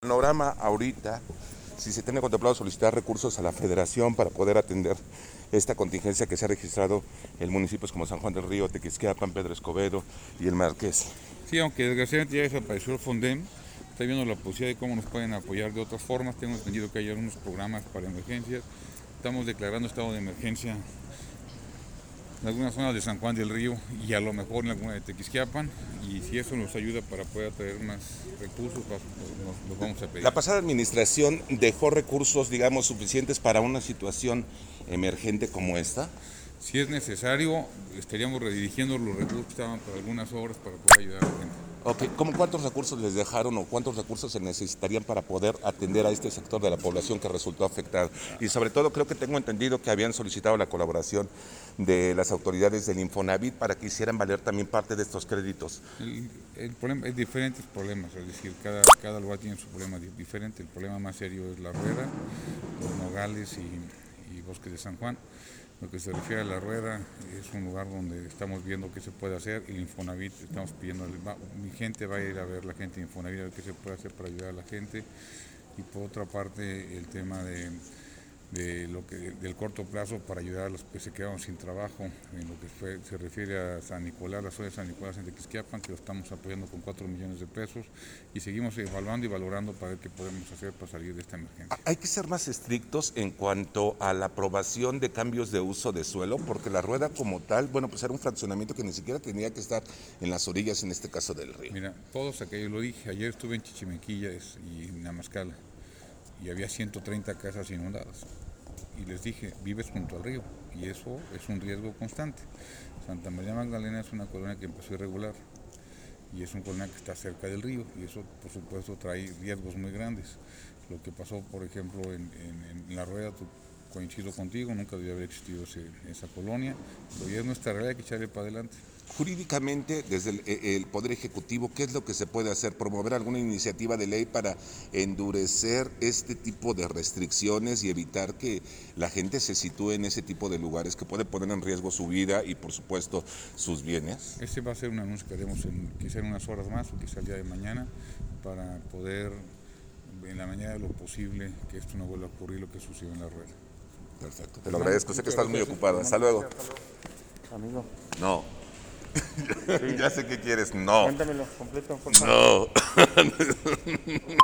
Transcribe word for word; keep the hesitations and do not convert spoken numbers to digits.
panorama ahorita, si se tiene contemplado solicitar recursos a la Federación para poder atender esta contingencia que se ha registrado en municipios como San Juan del Río, Tequisquiapan, Pedro Escobedo y el Marqués. Sí, aunque desgraciadamente ya desapareció el Fondem, está viendo la posibilidad de cómo nos pueden apoyar de otras formas. Tengo entendido que hay algunos programas para emergencias. Estamos declarando estado de emergencia en algunas zonas de San Juan del Río y a lo mejor en alguna de Tequisquiapan, y si eso nos ayuda para poder traer más recursos, nos los vamos a pedir. La pasada administración dejó recursos, digamos, suficientes para una situación emergente como esta. Si es necesario, estaríamos redirigiendo los recursos que estaban para algunas obras para poder ayudar a la gente. Ok, ¿cómo cuántos recursos les dejaron o cuántos recursos se necesitarían para poder atender a este sector de la población que resultó afectado? Y sobre todo creo que tengo entendido que habían solicitado la colaboración de las autoridades del Infonavit para que hicieran valer también parte de estos créditos. El, el problema es diferentes problemas, es decir, cada, cada lugar tiene su problema diferente. El problema más serio es La Rueda, los Nogales y, y Bosque de San Juan. Lo que se refiere a La Rueda es un lugar donde estamos viendo qué se puede hacer. El Infonavit, estamos pidiendo, mi gente va a ir a ver, la gente de Infonavit, a ver qué se puede hacer para ayudar a la gente. Y por otra parte, el tema de, de lo que del corto plazo para ayudar a los que se quedaron sin trabajo, en lo que fue, se refiere a San Nicolás, la zona de San Nicolás en Tequisquiapan, que lo estamos apoyando con cuatro millones de pesos, y seguimos evaluando y valorando para ver qué podemos hacer para salir de esta emergencia. Hay que ser más estrictos en cuanto a la aprobación de cambios de uso de suelo, porque La Rueda como tal, bueno, pues era un fraccionamiento que ni siquiera tenía que estar en las orillas, en este caso del río. Mira, todos aquellos, lo dije, ayer estuve en Chichimequilla y en Namascala, y había ciento treinta casas inundadas. Y les dije, vives junto al río, y eso es un riesgo constante. Santa María Magdalena es una colonia que empezó irregular, y es una colonia que está cerca del río, y eso por supuesto trae riesgos muy grandes. Lo que pasó, por ejemplo, en, en, en La Rueda, tú, coincido contigo, nunca debió haber existido ese, esa colonia, pero ya es nuestra realidad, hay que echarle para adelante. Jurídicamente, desde el, el Poder Ejecutivo, ¿qué es lo que se puede hacer? ¿Promover alguna iniciativa de ley para endurecer este tipo de restricciones y evitar que la gente se sitúe en ese tipo de lugares que puede poner en riesgo su vida y, por supuesto, sus bienes? Este va a ser un anuncio que haremos en, quizá en unas horas más o quizá el día de mañana, para poder, en la medida de lo posible, que esto no vuelva a ocurrir lo que sucedió en La Rueda. Perfecto, te lo agradezco. Sé que estás muy ocupado. Hasta luego. Amigo. No. Ya sé qué quieres. No. Cuéntamelo completo, por favor. No.